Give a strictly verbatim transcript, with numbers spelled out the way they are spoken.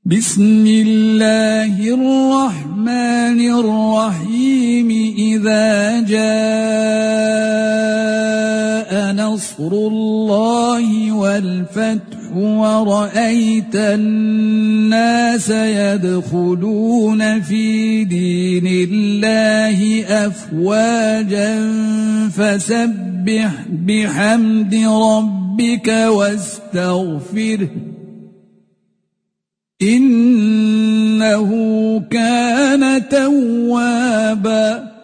بسم الله الرحمن الرحيم إذا جاء نصر الله والفتح ورأيت الناس يدخلون في دين الله أفواجا فسبح بحمد ربك واستغفره إنه كان توابا.